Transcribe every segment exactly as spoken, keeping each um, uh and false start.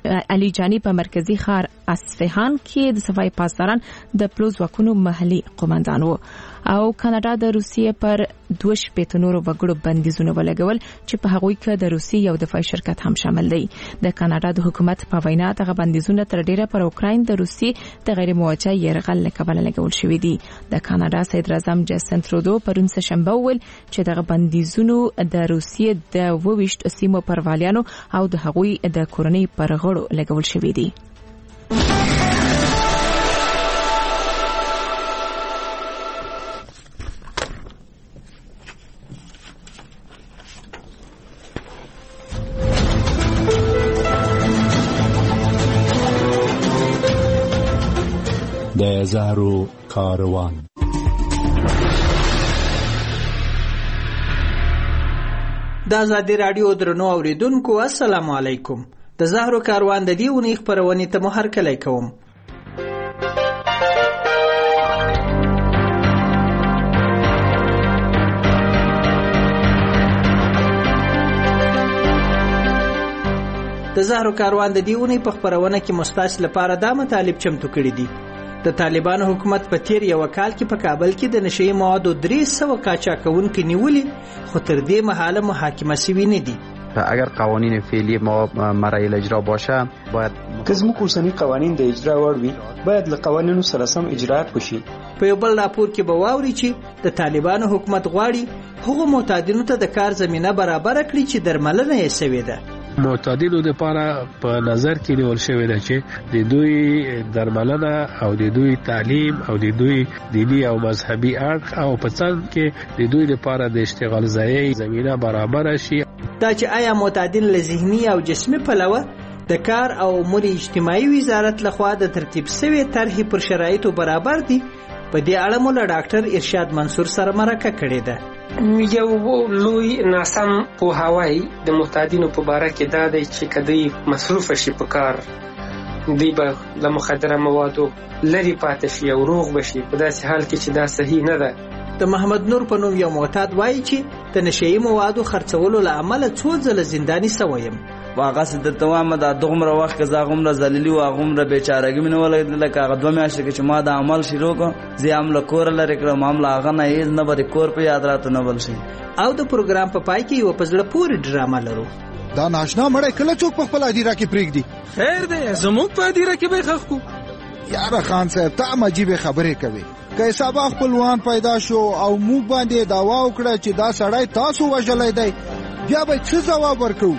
علي جانی په مرکزی ښار اصفهان کې د صفای پاسداران د پلو ځواکونو محلي قومندان وو. او کاناډا د روسیې پر دوه شپېته نورو وګړو بندیزونه ولګول چې په هغوی کې د روسیې یو دفاعي شرکت هم شامل دی. د کاناډا د حکومت په وینا دغه بندیزونه تر ډیره پر اوکراین د روسیې د غیر موجه یرغل له کبله لګول شوي دي. د کاناډا صدر اعظم جسټین ترودو پرون سهشنبه وویل چې دغه بندیزونه د روسیې د وویشت سیمو پر والیانو او د هغوی د کورنۍ پر غړو لګول شوي دي. د زهرو کاروان. د آزادي رادیو درنو اوریدونکو السلام علیکم. د زهرو کاروان د دې اونۍ خپرونې ته مو هرکلی کوم. د زهرو کاروان د دې اونۍ په خپرونه کې مستاس لپاره دا مطالب چمتو کړي دي. د طالبانو حکومت په تیر یو کال کې په کابل کې د نشئی موادو درې سوه قاچاقونکي نیولې، خو تر دې مهاله محاکمه شوي نه دي. اگر قوانین فعلی ما مرحله اجرا باشه باید که زموږ اوسني قوانین د اجرا وړ وي باید له قوانینو سره سم اجرات وشي. په یو بل راپور کې به واوري چې د طالبانو حکومت غواړي هغو معتادینو ته د کار زمینه برابر کړي چې درملنه یې شوې ده. معتادینو لپاره په نظر کې نیول شوی دی چې د دوی درملنه او د دوی تعلیم او د دوی دینی او مذهبي اړخ او په څنګ کې د دوی لپاره د اشتغال ځای زمینه برابر شي. دا چې آیا معتادین له ذهني او جسمي پلوه د کار او امور اجتماعي وزارت لخوا د ترتیب شوی طرحې پر شرایطو برابر دي، په دې اړه مو له ډاکټر ارشاد منصور سره مرکه کړې ده. یو لوی ناسم پوهاوی د معتادینو په باره کې دا دی چې کدی مصروف شي په کار دی به له مخدره موادو لري پاتې شي او روغ بشي، په داسې حال کې چې دا صحیح نه ده. د محمد نور په نوم یو معتاد وایي چې د نشئی موادو خرڅولو له امله څو ځله زنداني سوی یم. واغه د دوامه د دومره وخت کې زغمره ذلیلی او غمره بیچارهګي مینه ولګیدل لکه هغه دوه میاشتې کې چې ما د عمل شروع کړ زه عمل کور لري کړم معاملې هغه نه هیڅ نه بری کور په یاد راته نه بل شي. او د پروګرام په پای کې یو پزړه پوری ډرامه لرو. دا ناشنا مړی کله څوک په خپل ادیره کې پریږدي؟ خیر دی زموږ په ادیره کې به خخ کو. یاره خان صاحب ته عجیب خبرې کوي. که حساب خپلوان پیدا شو او موږ باندې داوا وکړه چې دا سړی تاسو وژلای دی، بیا به څه ځواب ورکړو؟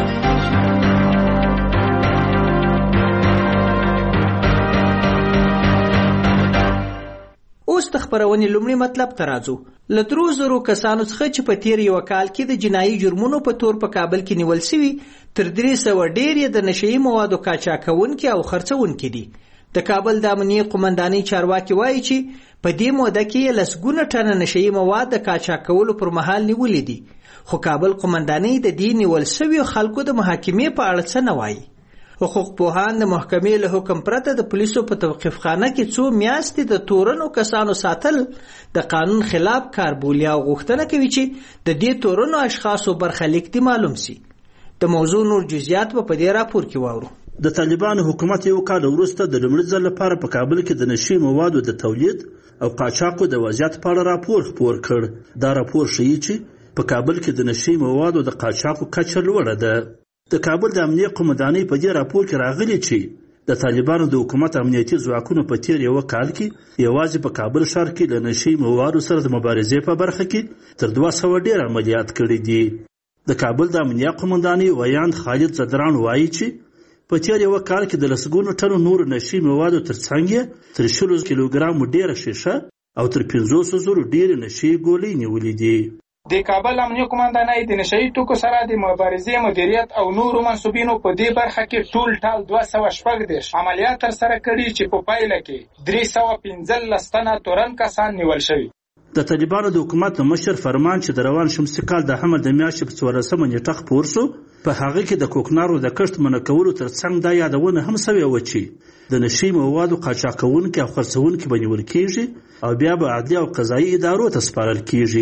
اوس د خپرونې لومړی مطلب ته راځو. له درو زرو کسانو څخه چې په تیر یو کال کې د جنایي جرمونو په تور په کابل کې نیول شوي، تر درې سوه ډېر یې د نشئی موادو قاچاقونکي او خرڅونکي دي. د کابل د امنیې قومندانۍ چارواکي وایي چې په دې موده کې لسګونه ټنه نشئی مواد د قاچاقولو پر مهال نیولې دي، خو کابل قومندانۍ د دې نیول شویو خلکو د محاکمې په اړه څه نه وایي. حقوق پوهان د محکمې له حکم پرته د پولیسو په توقیفخانه کې څو میاشتې د تورنو کسانو ساتل د قانون خلاف کار بولي او غوښتنه کوي چې د دې تورنو اشخاصو برخلیک دي معلوم سي. د موضوع نور جزئیات په دې راپور کې واورو. د طالبانو حکومت یو کال وروسته د لومړي ځل لپاره په کابل کې د نشئی موادو د تولید او قاچاقو د وضعیت په اړه راپور خپور کړ. دا راپور ښیي چې په کابل کې د نشئی موادو د قاچاقو کچه لوړه ده. د کابل د امنیې قومندانۍ په دې راپور کې راغلي چې د طالبانو د حکومت امنیتي ځواکونو په تیر یو کال کې یوازې په کابل ښار کې له نشئی موادو سره د مبارزې په برخه کې تر دوه سوه ډېر عملیات کړي دي. د کابل د امنیې قومندانۍ ویاند خالد زدران وایي چې په تیر یو کال کې د لسګونو ټنو نورو نشئی موادو ترڅنګ یې تر شلو کیلوګرامو ډېره شیشه او تر پنځوسو زرو ډېرې نشئی ګولۍ نیولې دي. د کابل امنیه قومندانۍ د نشئی توکو سره د مبارزې مدیریت او نورو منصوبینو په دې برخه کې ټول ټال دوه سوه شپږ دېرش عملیات ترسره کړي چې په پایله کې درې سوه پنځلس تنه تورن کسان نیول شوي. د طالبانو د حکومت مشر فرمان چې د روان شمسي کال د حمل د میاشتې په څوارلسمه نیټه خپور سو، په هغه کې د کوکنارو د کښت منع کولو ترڅنګ دا یادونه هم سوې وه چې د نشئی موادو قاچاقونکي او خرڅونکي به نیول کېږي او بیا به عدلي او قضایي ادارو ته سپارل کېږي.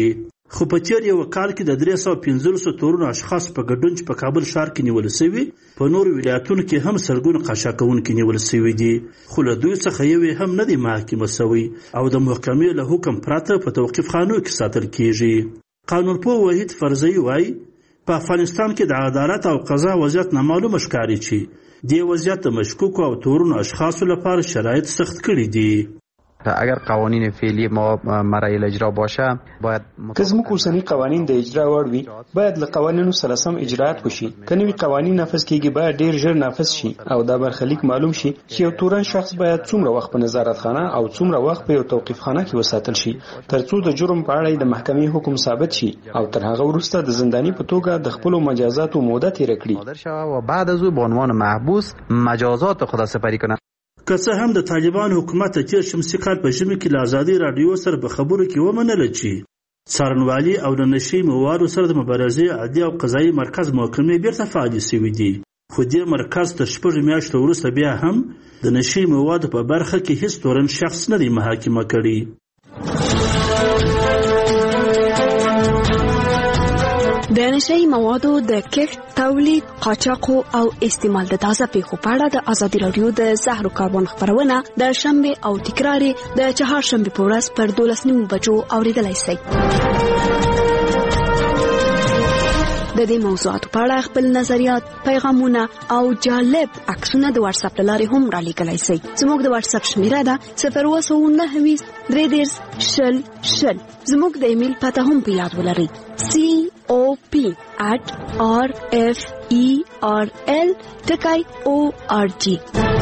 خو په تیر یو کال کې د درې سوه پنځلسو تورونو اشخاص په ګډون چې په کابل ښار کې نیول شوي په نورو ولایتونو کې هم سلګونه قاچاقونکي نیول شوي دي، خو له دوی څخه یو هم نه دی محاکمه شوی او د محکمې له حکم پرته په توقیف خانو کې ساتل کیږي. قانونپوه وحید فرزی وایي په افغانستان کې د عدالت او قضا وضعیت نامعلومه ښکاري چې دې وضعیت د مشکوکو او تورونو اشخاصو لپاره شرایط سخت کړي دي. اگر قوانین فعلی ما مرحله الاجرا باشه باید که زموږ اوسني قوانین د اجرا وړ وي باید له قوانینو سره سم اجرات وشي. که نوي قوانین نافذ کیږي باید ډیر ژر نافذ شي او دا برخلیک معلوم شي چې یو تورن شخص باید څومره وخت په نظارت خانه او څومره وخت په یو توقیف خانه کې وساتل شي ترڅو د جرم په اړه د محکمې حکم ثابت شي او تر هغه وروسته د زنداني په توګه د خپل مجازاتو موده تیر کړي و بعد از او به عنوان محبوس مجازات خود سپری کنه. که څه هم د طالبان حکومت تیر شمسي کال په ژمي کې له ازادي راډیو سره په خبرو کې ومنله چې څارنوالي او د نشي موادو سره د مبارزې عادي او قضایي مرکز محکمې بیرته فعالې شوي دي، خو دې مرکز تر شپږ میاشتو وروسته بیا هم د نشي موادو په برخه کې هیڅ تورن شخص نه دی محاکمه کړی. د نشئی موادو د کښت، تولید، قاچاق او استعمال د تازه پیښو په اړه د ازادي راډیو د زهرو کاروان خبرونه د شنبه او تکرار د چهارشنبه په ورځ پر دولس نیمو بجو اوریدلای شئ. د دې موضوعاتو په اړه خپل نظریات، پیغامونه او جالب عکسونه د واتس اپ لارې هم را لیږلای شئ. زموږ د واتس اپ شمیره ده صفر اووه سوه نهه ویشت درې دېرش شل شل. زموږ د ایمیل پته هم په یاد ولرئ سی او پی at r f e r l ټکی او ار جی.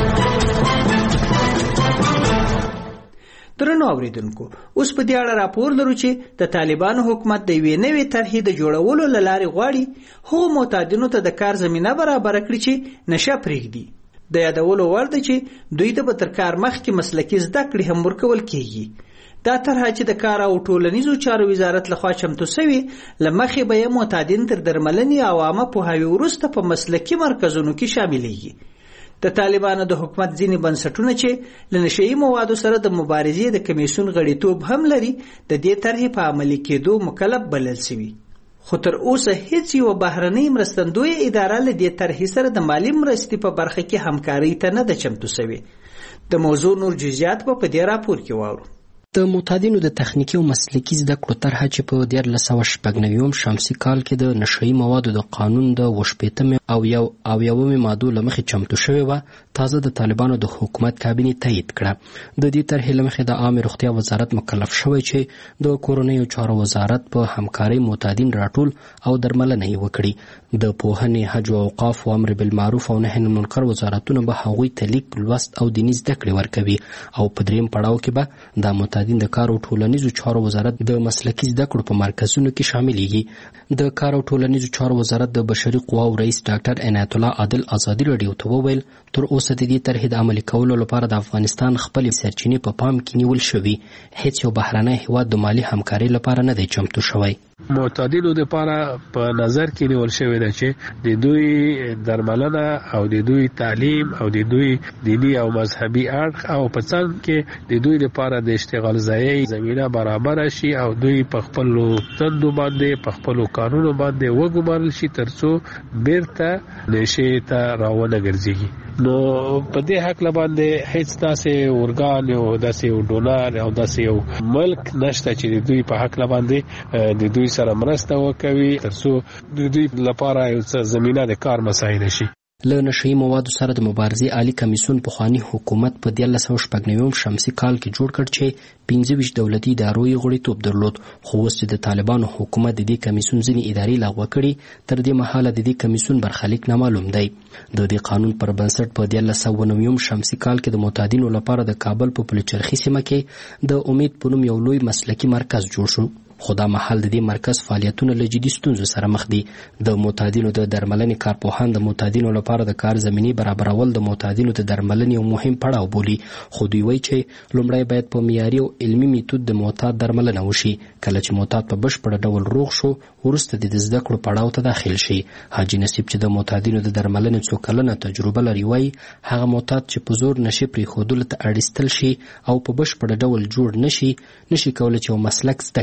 درنو اوریدونکو، اوس په دې اړه راپور لرو چې د طالبانو حکومت د یوې نوې طرحې د جوړولو له لارې غواړي هغو معتادینو ته د کار زمینه برابره کړي چې نشه پرېږدي. د یادولو وړ ده چې دوی ته به تر کار مخکې مسلکي زده کړې هم ورکول کیږي. دا طرحه چې د کار او ټولنیزو چارو وزارت لخوا چمتو شوې له مخې به یې معتادین تر درملنې او عامه پوهاوي وروسته په مسلکي مرکزونو کې شاملېږي. د طالبانو د حکومت ځینې بنسټونه چې له نشهیي موادو سره د مبارزې د کمیسیون غړیتوب هم لري د دې طرحې په عملي کېدو مکلف بلل شوي، خو تر اوسه هیڅ یوه بهرنۍ مرستندویه اداره له دې طرحې سره د مالي مرستې په برخه کې همکارۍ ته نه ده چمتو شوې. د موضوع نور جزئیات به په دې راپور کې واورو. د معتادینو د تخنیکي او مسلکي زده کړو طرحه چې په دیارلس سوه شپږ نوي شمسي کال کې د نشهیي موادو د قانون د اووه شپېتمې او یو اویاومې مادو له مخې چمتو شوې وه، تازه د طالبانو د حکومت کابینې تایید کړه. د دې طرحې له مخې د عامې روغتیا وزارت مکلف شوی چې د کورنیو چارو وزارت په همکارۍ معتادین راټول او درملنه یې وکړي. د پوهنې، حج او اوقاف او امر بالمعروف او نهي عن المنکر وزارتونه به هغوی ته لیک، لوست او دیني زده کړې ورکوي او په دریم پړاو کې به د معتادین د کار او ټولنیزو چارو وزارت د مسلکي زده کړو په مرکزونو کې شاملېږي. د کار او ټولنیزو چارو وزارت د بشري قواو رئیس ډاکټر عنایت الله عادل ازادي راډیو ته وویل تر اوسه د دې طرحې د عملي کولو لپاره د افغانستان خپلې سرچینې په پام کې نیول شوي، هیڅ یو بهرنی هیواد د مالي همکارۍ لپاره نه دی چمتو شوی. معتادینو لپاره په نظر کې نیول شوی ده چې د دوی درملنه او د دوی تعلیم او د دوی دینی او مذهبي اړخ او په څنګ کې د دوی لپاره د اشتغال ځای زمینه برابر شي او دوی په خپل تندو باندې په خپل قانونو باندې وګمارل شي ترڅو بیرته نشي ته راونه ګرځي. نو په دې حق باندې هیڅ داسې ورګان او داسې ډونر او داسې یو ملک نشته چې دوی په حق باندې د دوی سره مرسته وکوي ترڅو د دوی لپاره یو څه زمینه د کار مساعده شي. له نشهیي موادو سره د مبارزې عالی کمیسیون پخواني حکومت په دیارلس سوه شپږ نوي شمسي کال کې جوړ کړ چې پنځه ویشت دولتي ادارو یې غړیتوب درلود، خو اوس چې د طالبانو حکومت د دې کمیسیون ځینې ادارې لغوه کړي، تر دې مهاله د دې کمیسیون برخلیک نامعلوم دی. د دې قانون پر بنسټ په دیارلس سوه نوي شمسي کال کې د معتادینو لپاره د کابل په پلچرخي سیمه کې د امید په نوم یو لوی مسلکي مرکز جوړ شو، خو دا مهال د دې مرکز فعالیتونه له جدي ستونزو سره مخ دي. د معتادینو د درملنې کارپوهان د معتادینو لپاره د کار زمینې برابرول د معتادینو د درملنې یو مهم پړاو بولي، خو دوی وایي چې لومړی باید په معیاري او علمي میتود د معتاد درملنه وشي. کله چې معتاد په بشپړ ډول روغ شو، وروسته د زده کړو پړاو ته داخل شي. حاجي نصیب چې د معتادینو د درملنې څو کلنه تجربه لري وایي هغه معتاد چې په زور نشي پرېښودلو ته اړیستل شي او په بشپړ ډول جوړ نشي نشي کولی چې یو مسلک زده کړي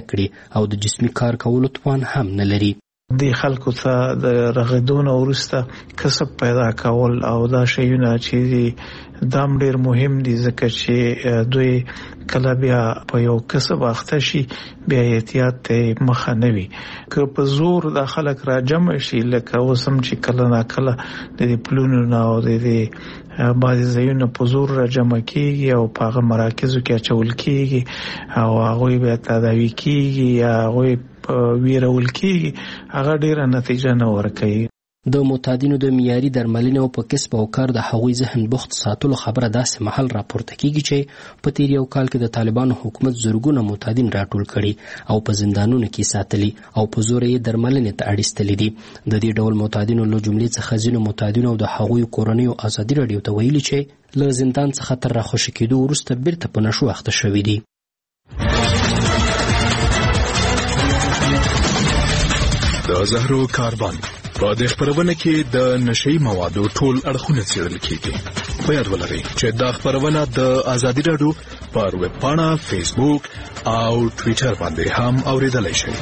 او د جسمي کار کولو توان هم نه لري. د خلکو ته د رغیدون وروسته کسب پیدا کول او دا شیونه چې دام ډیر مهم دي ځکه چې دوی کله بیا په یو کسب اخته شي بیا احتیاط ته مخه نه وي. که په زور د خلک را جمع شي لکه اوسم چې کله نا کله د پلونو نه او د بعضې ځایونه په زور را جمع کیږي او په هغه مراکزو کې اچول کیږي او هغوی بیا تداوي کیږي یا هغوی ویرول کیږي هغه ډیره نتیجه نه ورکوي. د معتادینو د معیاري درملنې او په کسب او کار د هغوی ذهن بوخت ساتلو خبره داسې مهال راپورته کیږي چې په تیر یو کال کې د طالبانو حکومت زرګونه معتادین راټول کړي او په زندانونو کې ساتلي او په زور یې درملنې ته اړیستلي دي. د دې ډول معتادینو له جملې څخه ځینو معتادینو او د هغوی کورنیو ازادي راډیو ته ویلي چې له زندان څخه تر راخوشي کېدو وروسته بیرته په نشو اخته شوي دي. د زهرو کاروان په دې خبرونه کې د نشئی موادو ټول اړخونه څېړل کیږي. په یاد ولرئ چې دا خبرونه د ازادي راډیو پر ویب پاڼه، فیسبوک او ټویټر باندې هم اوریدلای شئ.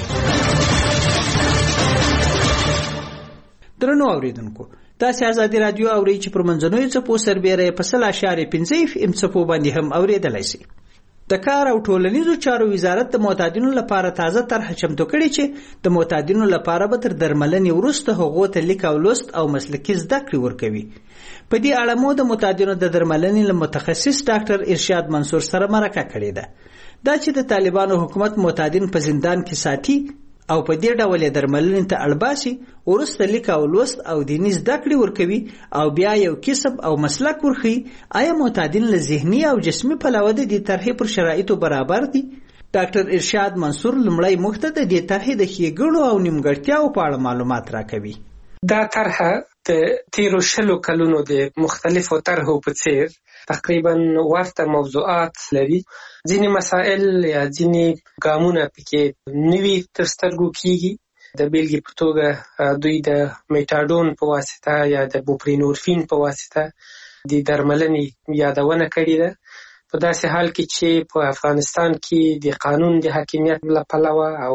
درنو اوریدونکو، تاسو ازادي راډیو اورئ چې پر منځنوي څپو سربېره په سل اشاریه پنځه اف ام څپو باندې هم اوریدلای شئ. د کار او ټولنیزو چارو وزارت د معتادینو لپاره تازه طرح چمتو کړي چې د معتادینو لپاره به تر درملنې وروسته هغو ته لیک او لوست او مسلکي زده کړې ورکوي. په دې اړه مو د معتادینو د درملنې له متخصص ډاکټر ارشاد منصور سره مرکه کړې ده. دا چې د طالبانو حکومت معتادین په زندان کې ساتي او په دې ډول درملنې ته اړباسي، ورسته لیک او لوست او دیني زده کړې ورکوي او بیا یو کسب او مسلک ورخي. آیا معتادین له ذهني او جسمي پلوه د دې طرحې پر شرایطو برابر دي؟ ډاکټر ارشاد منصور لمړی موږ ته د دې طرحې د ښېګڼو او نیمګړتیاو په اړه معلومات راکوي. دا طرحه د تیرو شلو کلونو د مختلفو طرحو په څیر تقریبا ورته موضوعات لري. ځینې مسائل یا ځینې ګامونه پکې نوي تر سترګو کیږي. د بیلګې په توګه دوی د میټاډون په واسطه یا د بوپرینورفین په واسطه د درملنې یادونه کړې ده. په داسې حال کې چې په افغانستان کې د قانون د حاکمیت له پلوه او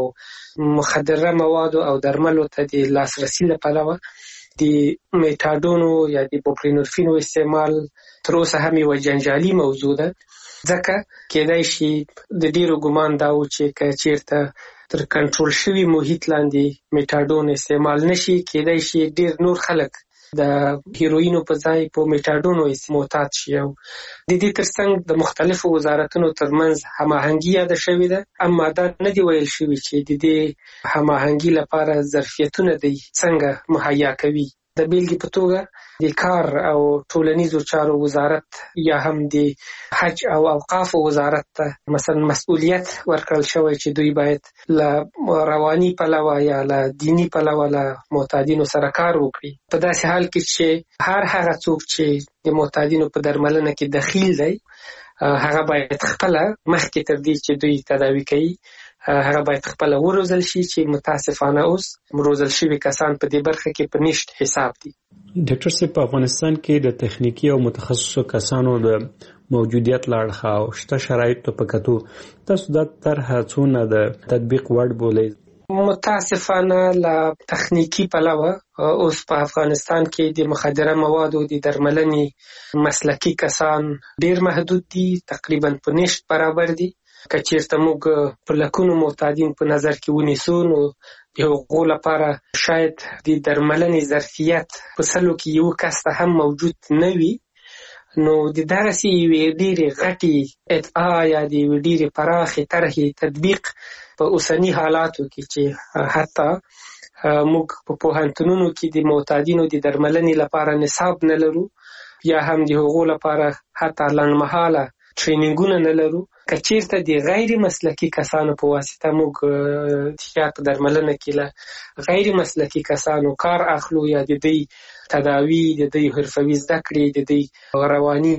مخدره موادو او درملو ته د لاسرسي له پلوه د میټاډونو یا د بوپرینورفینو استعمال تر اوسه هم یوه جنجالي موضوع ده. ځکه کېدای شي د ډیرو ګمان دا و چې که چیرته تر کنټرول شوي محیط لاندې میټاډون استعمال نشي، کېدای شي ډیر نور خلک د هیروینو په ځای په میټاډونو معتاد شي. او د دې ترڅنګ د مختلفو وزارتونو ترمنځ هماهنګي یاده شوې ده، اما دا نه دی ویل شوي چې د دې هماهنګي لپاره ظرفیتونه دی څنګه مهیا کوي. د بیلګې په توګه د کار او ټولنیزو چارو وزارت یا هم د حج او اوقافو وزارت ته مثلا مسؤلیت ورکړل شوی چې دوی باید له رواني پلوه یا له دینی پلوه له معتادینو سره کار وکړي. په داسې حال کې چې هر هغه څوک چې د معتادینو په درملنه کې دخیل دی هغه باید خپله مخکې تر دې چې دوی تداوي کوي هغه باید خپله وروزل شي، چې متاسفانه اوس روزل شوي کسان په دې برخه کې په نشت حساب دي. ډاکټر صاحب، په افغانستان کې د تخنیکی او متخصصو کسانو د موجودیت له اړخه او شته شرایطو په کتو تاسو دا طرحه څونه د تطبیق وړ بولئ؟ متاسفانه له تخنیکی پلوه اوس په افغانستان کې د مخدره موادو د درملنې مسلکي کسان ډیر محدود دي، تقریبا په نشت برابر دي. که چیرته موږ په لکونو معتادین په نظر کې ونیسو نو د هغو لپاره شاید د درملنې ظرفیت په سلو کې یو کس ته هم موجود نه وي. نو د دغسې یوې ډېرې غټې ادعا یا د یوې ډېرې پراخې طرحې تطبیق په اوسني حالاتو کې چې حتی موږ په پوهنتونونو کې د معتادینو د درملنې لپاره نصاب نه لرو یا هم د هغو لپاره حتی لنډمهاله ټرینینګونه نه لرو. که چیرته د غیر مسلکي کسانو په واسطه موږ تیا په درملنه کې له غیر مسلکي کسانو کار اخلو یا د دوی تداوي، د دوی حرفوي زده کړې، د دوی رواني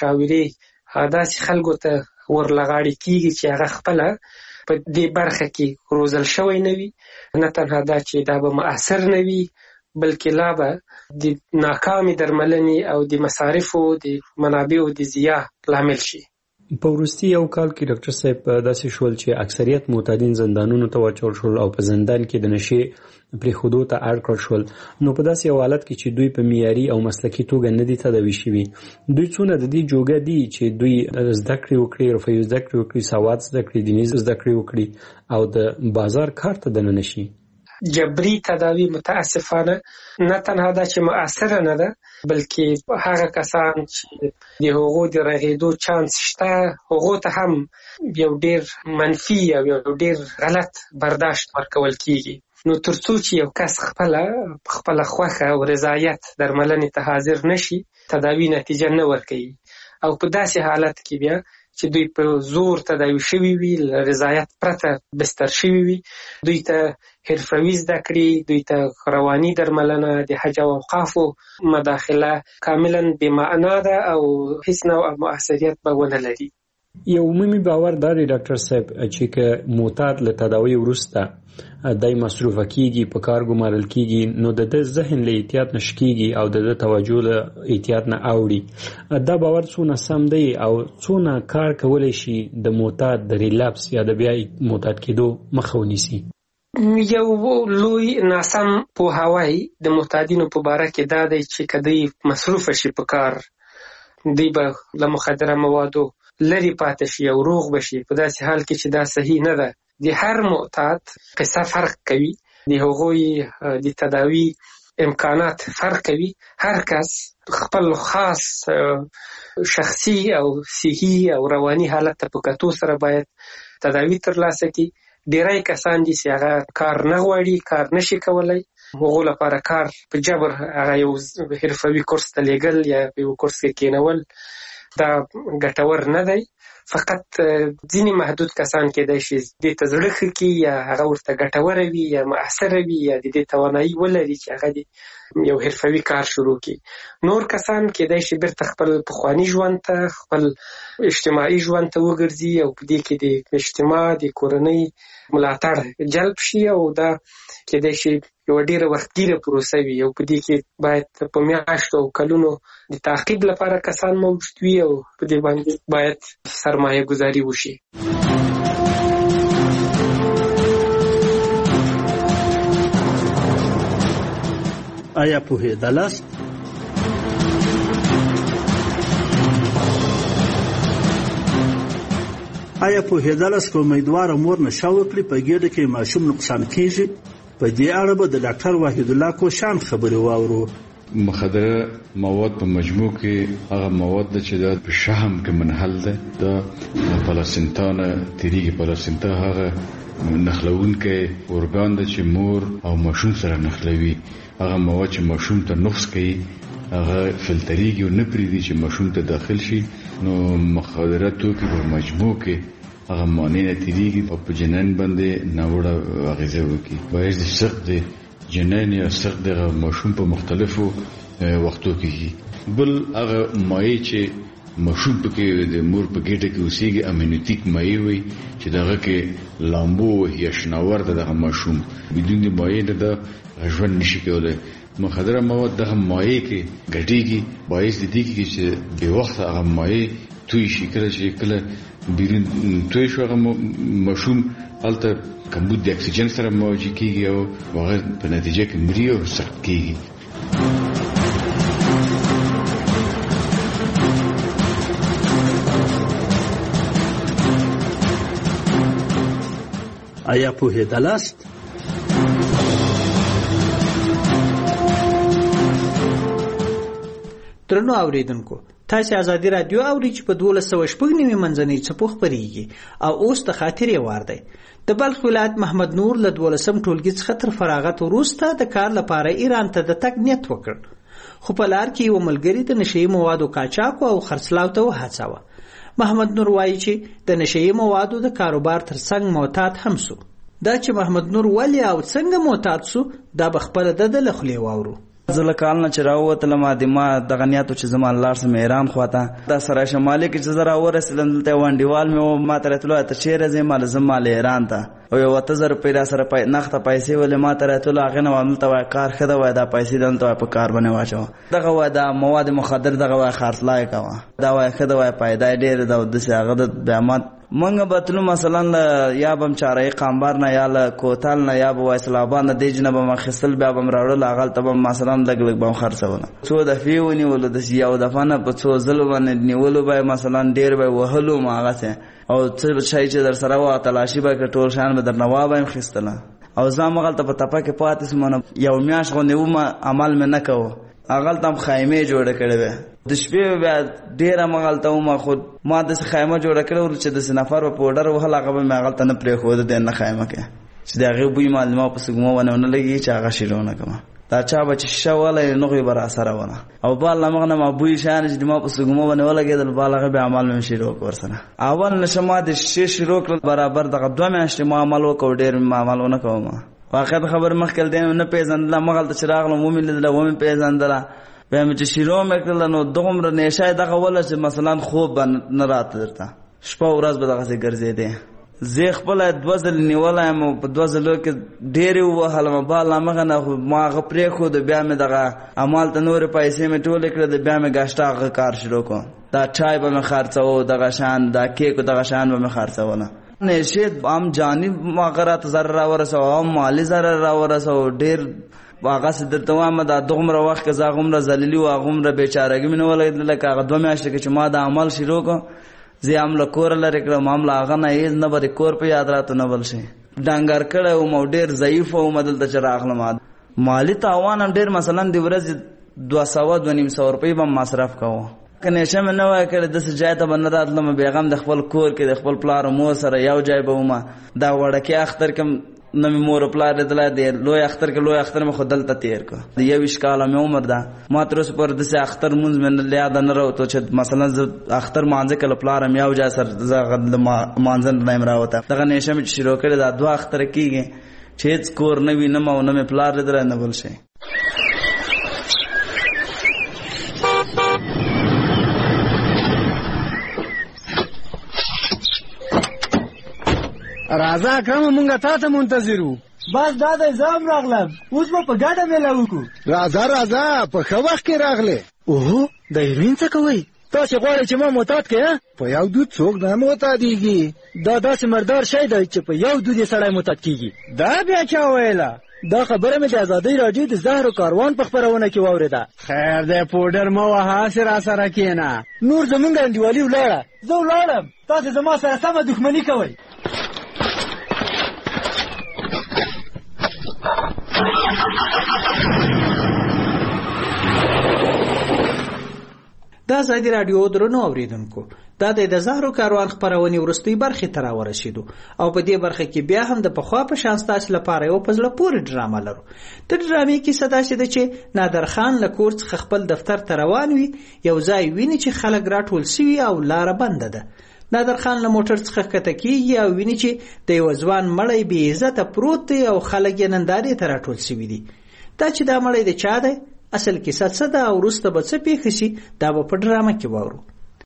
مشاورې داسې خلکو ته ورلغاړې کیږي چې هغه خپله په دې برخه کې روزل شوی نه وي. نه تنها دا چې دا به مؤثر نه وي بلکې لا به د ناکامې درملنې او د مصارفو د منابعو د ضیاع لامل شي. په وروستي یو کال کې ډاکټر صاحب داسې شول چې اکثریت معتادین زندانونو ته واچول شول او په زندان کې د نشې پرېښودو ته اړ کړل شول. نو په داسې یو حالت کې چې دوی په معیاري او مسلکي توګه نه دي تداوي شوي، دوی څونه د دې جوګه دي چې دوی زده کړې وکړي، رفاهي زده کړې وکړي، سواد زده کړي، دیني زده کړې وکړي او د بازار کار ته دننه شي. جبري تداوی متاسفانه نه تنها دا چې مؤثره نه ده، بلکې هغه کسان چې د هغو د رغېدو چانس شته هغو ته هم یو ډیر منفي او یو ډیر غلط برداشت ورکول کیږي. نو ترڅو چې یو کس خپله خپله خوښه او رضایت درملنې ته حاضر نشي، تداوی نتیجه نه ورکوي. او په داسې حالت کې بیا چې دوی په زور تداوی شوي وي، رضایت پرته بستر شوي وي، دوی ته حرفوي زده کړې، دوی ته رواني درملنه، د حج او اوقافو مداخله کاملا بې معنا ده او هیڅ نوع مؤثریت به ونه لري. یو عمومي باور دا دی ډاکټر صاحب چې که معتاد له تداوی وروسته دای مصروفه کیږي، په کار ګمارل کیږي، نو د ده ذهن له احتیاط نه شکیږي او د ده توجه له احتیاط نه اوړي. دا باور څونه سم دی او څونه کار کولی شي د معتاد د ریلاپس یا د بیا معتاد کېدو مخه ونیسي؟ یو لوی ناسم پوهاوی د معتادینو په باره کې دا دی چې که دوی مصروفه شي په کار، دوی به له مخدره موادو لرې پاتې شي او روغ بشي. په داسې حال کې چې دا صحیح نه ده. د هر معتاد قصه فرق کوي، د هغوی د تداوی امکانات فرق کوي. هر کس خپل خاص شخصي او صحي او رواني حالت ته په کتو سره باید تداوی ترلاسه کړي. ډیری کسان دي چې هغه کار نه غواړي، کار نشي کولی، هغو لپاره کار په جبر هغه یو حرفوي کورس ته لیږل یا یو کورس کې کېنول دا ګټور نه دی. فقط ځینې محدود کسان کېدای شي دې ته زړه ښه کړي یا هغه ورته ګټوره وي یا مؤثره وي یا د دې توانایي ولري چې هغه دې یو حرفوي کار شروع کړي. نور کسان کېدای شي بیرته خپل پخواني ژوند ته، خپل اجتماعي ژوند ته وګرځي او په دې کې د اجتماع د کورنۍ ملاتړ جلب شي او دا کېدای شي یو ډیره وختګیره پروسه وي او په دې کې باید په میاشتو او کلونو د تعقیب لپاره کسان موجود وي او په دې باندې باید سرمایه گذاري وشي. آیا پوهېدلاست؟ آیا پوهېدلاست که امیدواره مور نشه وکړي په ګېډه کې ماشوم نقصان کیږي؟ په دې اړه به د ډاکټر وحید الله کوشان خبرې واورو. مخدره مواد په مجموع کې هغه مواد ده چې د شحم کې منحل ده. د پلاسینتا نه تیریږي. پلاسینتا هغه نښلونکی ارګان ده چې مور او ماشوم سره نښلوي. هغه مواد چې ماشوم ته نفس کوي هغه فلتریږي او نه پرېږدي چې ماشوم ته داخل شي. نو مخدره توکي په مجموع کې هغه معنی نه تیریږي او په جنین باندې ناوړه اغیزه وکړي. باید د سخت جنین یا سخت د ماشوم په مختلفو وختو کې بل هغه مایع چې ماشوم پکې د مور په ګېډه کې اوسېږي امینوتیک مایع وي چې دغه کې لامبو یا شناور د دغه ماشوم بدون د مایع د ژوند نشي کولی. مخدره مواد دغه مایع کې ګډېږي، باعث د دې کېږي چې بې وخته هغه مایع توی شي. کله چې کله بیرون توی شو هغه ماشوم هلته کمبود د اکسیجن سره مواجه کېږي او هغه په نتیجه کې مري او سخت کېږي. آیا پوهېدلاست؟ درنو اوریدونکو، تاسو ازادي رادیو اورئ چې په دولس سوه شپږ نوي منځنۍ څپو خپرېږي او اوس د خاطرې وار دی. د بلخ ولایت محمد نور له دولسم ټولګي څخه تر فراغت وروسته د کار لپاره ایران ته د تګ نیت وکړ، خو په لار کې یو ملګري د نشهیي موادو قاچاق او خرڅلاو ته وهڅاوه. محمد نور وایي چې د نشهیي موادو د کاروبار ترڅنګ معتاد هم سو. دا چې محمد نور ولې او څنګه معتاد سو دا به خپله د ده له خولې واورو. زله کال نه چې راووتلم ما دغه نیاتو چې زما لاړ سم ایران خواته دا سره شمالي کې چې زه راورسېدم دلته ونډیوال مې ما ته راتلو ته چیرې ځې مال زه مال ایران ته او یو اته زره روپۍ را سره نغته پیسې ولې ما ته راتلو هغې نه همدلته وایي کار ښه ده وایي دا پیسې دلته وایي په کار باندې واچوه دغه وایي دا مواد مخدر دغه وایي خرڅلا یې کوه دا وایي ښه ده وایي پیدا یې ډېره ده او داسې هغه د بیا ما منګه بتلو مثلا یا بم چارای قامبار نه یا ل کوتل نه یا بو اسلام نه دیج نه بم خصل بیا بم راړل اغل ته بم مثلا لګ لګ بم خرڅونه څو د فیونی ول د یو د فنه په څو ځل باندې نیولو به مثلا ډیر به وهلو ماغه ته او څه شي چې در سره وا تلاشي به ټول شان به در نواب هم خستله او زما غلطه په تپه کې پاتې سمونه یو میاش غو نیو عمل مې نه کوو اغل تم خیمه جوړ کړې و د شپې بیا ډیره مغلطه ما خود ما د خیمه جوړ کړو چې د نفر په پودر وهله هغه مې مغلطه نه پرې خو د نه خیمه کې چې دغه بوی معلومه په سګمو ونه نه لګي چې هغه شیرونه کما دا چا بچ شواله نوغي بر اثر ونه او بال لمغه ما بوی شان چې ما په سګمو ونه ولګیدل بالغه به عمل مې شروع ورسره اول نشم د شې شروع برابر دغه دوه میاشتې ما عمل وکړ ډیر ما عملونه کوم واقعا خبر مخکل دین نه پیژندل مغلطه چراغ نو مومن لیدل و مې پیژندل به مې چې شیرو مکل نو دومره نشه دغه ولا چې مثلا خوب نه راته درته شپه ورځ به دغه څه ګرځېدې زه خپل دوزل نیولایم په دوزلو کې ډېر و حالما بالا مغه نه ما غپرې خو د بیا مې دغه عمل ته نور پیسې مې ټول کړې د بیا مې گاشتا کار شروع کو دا چای به مې خرڅاو دغه شان دا کیک دغه شان به مې خرڅاونه نشید عام جانب مغرات zarar ورسو عام مالی zarar ورسو ډېر واغه درته وامه دا دغمره وخت کې زاغمره ذلیلی او غمره بیچارهګی منه ولید لکه هغه دوه میاشتې کې چې ما دا عمل شروع کو زه عمل کور لري کړه معاملې هغه نه یې نه بری کور په یاد راته نه بل شي ډنګر کړه او مو ډېر ضعیف او مدل ته چراغله ما مالی تاوان ډېر مثلا د ورځ دوه سوه دوه نیم سوه روپۍ به مصرف کوو کنه شمه نه وای کړه د سجای ته بنه راتلم بیغم د خپل کور کې د خپل پلار مور سره یو ځای به ما دا وړکه اختر کوم نو مور پلار دلا دی لوی اختر کې لوی اختر مې خدل ته تیر کو د یو اشکاله مې عمر دا ما تر اوسه پر د سه اختر مونږ من له یاد نه راوته چې مثلا اختر مانځه کله پلار مې یو ځای سره زغد مانځن نه راوته دغه نشه مې شروع کړی دا دوه اختر کېږي چې هیڅ کور نه وي نه مو نه مې پلار دلا نه بل شي راځه کوم مونږه تاسو منتظرو بس دا د زام راغلم اوس په ګاډه مې لاوکو راځه راځه په خو وخت کې راغله اوه د ایرین څه کوي تاسو غواړئ چې ما معتاد کړئ په یو دود څوک نه معتادیږي دا داسې مردار شی دی چې په یو دود سړی معتاد کیږي دا بیا چا ویله دا خبره مې د ازادۍ راډیو د زهر کاروان په خبرونه کې واورېده خیر دی پودر مو وها سره سره کېنه نور زمونږ انډیوالي ولاړه زه ولاړم تاسو زما سره سمه دښمني کوئ دا ازادي راډیو درنو اوریدونکو دا د زهرو کاروان خبرونه ورستۍ برخه تر ورسېدو او په دې برخه کې بیا هم د پخوا په شان ستاسو لپاره یو پزله پوری ډرامه لرو د ډرامې کې صدا شته چې نادر خان له کور څخه خپل دفتر ته روان وي یو ځای ویني چې خلک راټول شوي او لار بنده ده نادر خان له موټر څخه کته کیږي او ویني چې د یو ځوان مړی بې عزته پروت دی او خلک یې نندارې ته راټول شوي دي دا چې دا مړی د چا دی اصل کیسه څه ده او وروسته به څه پیښ شي دا به په ډرامه کې واورو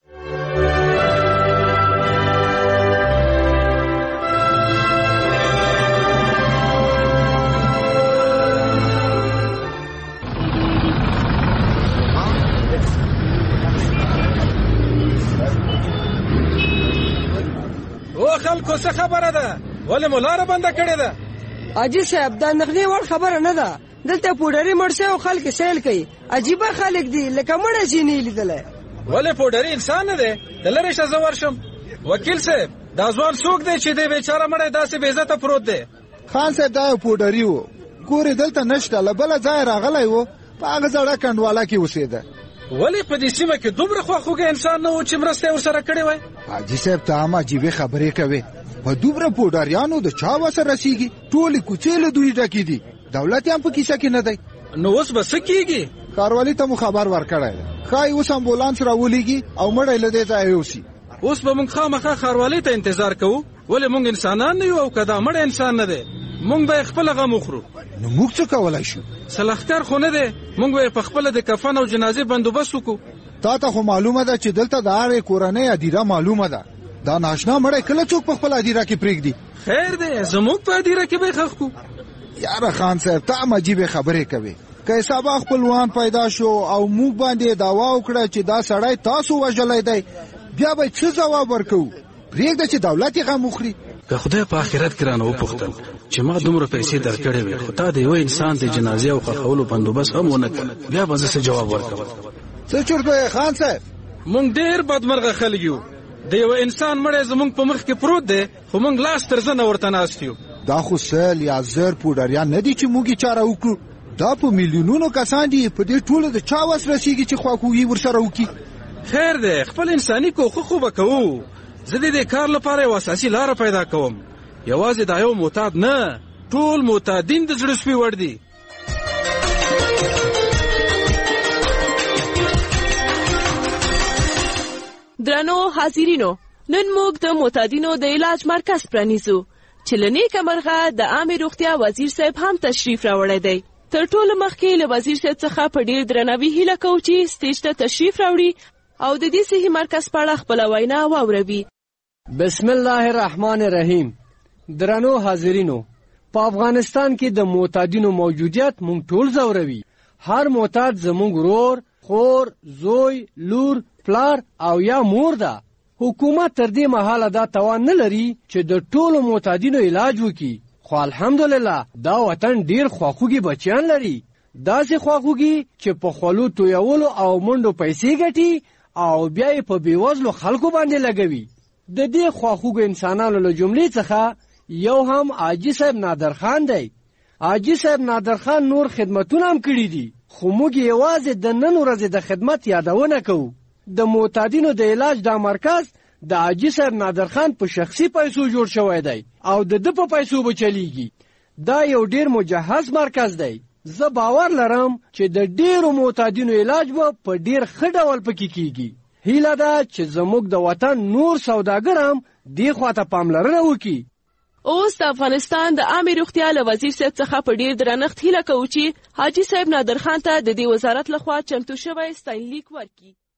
او خلکو څه خبره ده ولې مو لاره بنده کړې ده اجي صاحب دا نغني ور خبره نه ده دلته پوډری مرشه او خلک سیل کوي عجیب خلک دي لکه مړه جینې لیدل ولې پوډری انسان نه دی دلته شزه ورشم وکیل صاحب دا ځوان څوک دی چې د بیچاره مړی داسې بې عزته پروت دی خان صاحب دا پوډری وو کور دلته نشته لبل ځای راغلی وو په هغه ځړه کندواله کې اوسېده ولې په دې سیمه کې دومره خواخوږی انسان نه و چې مرسته ورسره کړې وای حاجي صاحب ته هم عجیبې خبرې کوي په دومره پوډریانو د چا وسه رسیږي ټولې کوڅې له دوی ډکې دي دولت هم په کیسه کې نه دی نو اوس به څه کېږي کاروالي ته مو خبر ورکړی دی ښایي اوس امبولانس راولېږي او مړی له دې ځایه یوسي اوس به موږ خامخا ښاروالۍ ته انتظار کوو ولې موږ انسانان نه یو او که دا مړی انسان نه دی موږ به یې خپله غم وخورو نو موږ څه کولای شو؟ سلختر خو نه دی، موږ به په خپل د کفن او جنازې بندوبست وکړو. تا ته خو معلومه ده چې دلته د هغې کورنۍ هدیره معلومه ده. دا ناشنا مړی کله څوک په خپل هدیره کې پرېږدي؟ خیر دی، زموږ په هدیره کې به یې ښخ کړو. یاره خان صاحب ته هم عجیبې خبرې کوې. که سبا خپلوان پیدا شو او موږ باندې دعوا وکړه چې دا سړی تاسو وژلی دی، بیا به څه ځواب ورکوو؟ پرېږده چې دولت یې غم وخوري. که خدای په آخرت کې رانه وپوښتل چې ما دومره پیسې درکړې وې خو تا د یوه انسان د جنازې او ښخولو بندوبست هم ونه کړ، بیا به زه څه جواب ورکوم؟ څه چرته یې خان صاحب؟ موږ ډېر بدمرغه خلک یو. د یوه انسان مړی زموږ په مخ کې پروت دی، خو موږ لاس تر زنه ورته ناست یو. دا خو سل یا زر پوډریان نه دي چې موږ یې چاره وکړو. دا په میلیونونو کسان دي، په دې ټولو د چا وس رسېږي چې خواخوږي ورسره وکړي؟ خیر دی، خپل انساني کوښښ خو به کوو. زه د دې کار لپاره یو اساسي لاره پیدا کوم. یوازې دا یو معتاد نه، ټول معتادین د زړه سپي وړ دي. درنو حاضرینو، نن موږ د معتادینو د علاج مرکز پرانیزو چې له نیکه مرغه د عامې روغتیا وزیر صاحب هم تشریف راوړی دی. تر ټولو مخکې له وزیر صاحب څخه په ډېر درناوي هیله کوو چې سټیج ته تشریف راوړي او د دې صحي مرکز په اړه خپله وینا واوروي. بسم الله الرحمن الرحیم. درنو حاضرینو، په افغانستان کې د معتادینو موجودیت مونږ ټول ځوروي. هر معتاد زمونږ ورور، خور، زوی، لور، پلار او یا مور ده. حکومت تر دې مهاله دا توان نه لري چې د ټولو معتادینو علاج وکړي، خو الحمدلله دا وطن ډیر خواخوږي بچیان لري. داسې خواخوږي چې په خولو تویولو او منډو پیسې ګټي او بیا یې په بېوزلو خلکو باندې لګوي. د دې خواخوږو انسانانو له جملې څخه یو هم حاجي صاحب نادرخان دی. حاجي صاحب نادرخان نور خدمتونه هم کړي دي، خو موږ یوازې د نن ورځې د خدمت یادونه کوو. د معتادینو د علاج دا مرکز د حاجي صاحب نادرخان په شخصي پیسو جوړ شوی دی او د ده په پیسو به چلیږي. دا یو ډیر مجهز مرکز دی. زه باور لرم چې د ډیرو معتادینو علاج به په ډیر ښه ډول پکې کیږي. هیله ده چې زموږ د وطن نور سوداګر هم دې خواته پاملرنه وکړي. اوس د افغانستان د عامې روغتیا له وزیر صاحب څخه په ډیر درنښت هیله کوو چې حاجي صاحب نادرخان ته د دې وزارت لخوا چمتو شوی ستاینلیک ورکړي.